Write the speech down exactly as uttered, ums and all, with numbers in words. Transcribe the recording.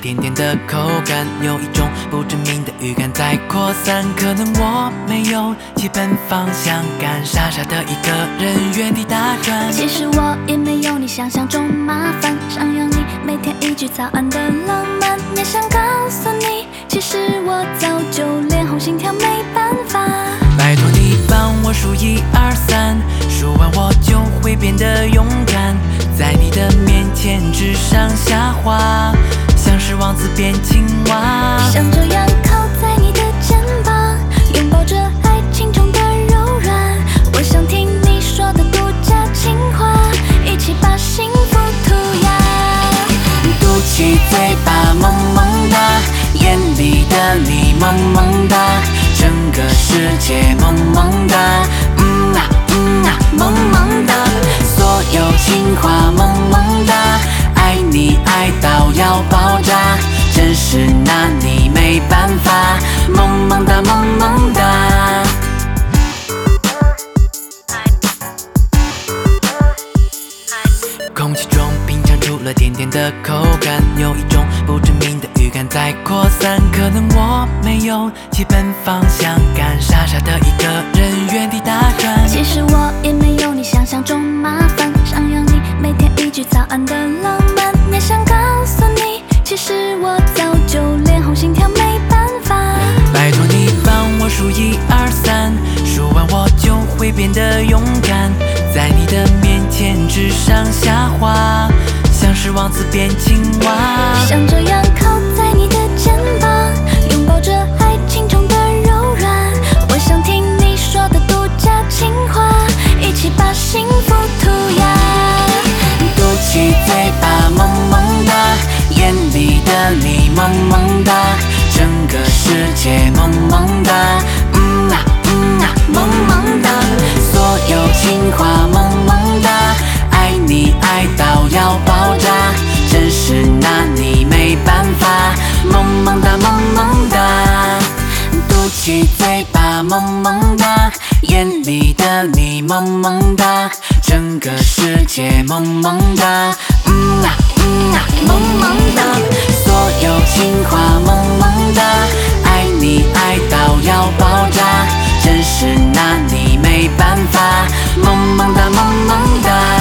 甜甜的口感，有一种不知名的预感在扩散。可能我没有基本方向感，傻傻的一个人原地打转。 其实我也没有你想象中麻烦，想要你每天一句早安的浪漫，也想告诉你，其实我早就脸红心跳没办法。 拜托你帮我数一二三，数完我就会变得勇敢，在你的面前直上下滑，像是王子变青蛙。 像这样靠在你的肩膀，拥抱着爱情中的柔软。我想听你说的独家情话，一起把幸福涂鸦。 嘟起嘴巴萌萌哒，眼里的你萌萌哒，整个世界萌萌哒，嗯啊嗯啊萌萌哒，所有情话萌萌哒，爱你爱到要爆炸，真是拿你没办法，萌萌哒萌萌哒。空气中品尝出了甜甜的口感，有一种不知名的预感在扩散。可能我没有基本方向感，傻傻的一个人原地打转。 其实我也没有你想象中麻烦，想要你每天一句早安的浪漫，也想告诉你，其实我早就脸红心跳没办法。 拜托你帮我数一二三，数完我就会变得勇敢，在你的面前直上下滑，像是王子变青蛙。 像这样靠在你的肩膀，拥抱着爱情中的柔软。我想听你说的独家情话，一起把幸福涂鸦。 嘟起嘴巴萌萌哒，眼里的你萌萌哒，整个世界萌萌哒，嗯啊嗯啊萌萌哒，所有情话萌萌哒，爱你爱到要爆炸，真是拿你没办法，萌萌哒萌萌哒。嘟起嘴巴萌萌哒，眼里的你萌萌哒，整个世界萌萌哒，嗯啊嗯啊萌萌哒，所有情话萌萌哒，爱你爱到要爆炸，真是拿你没办法，萌萌哒萌萌哒。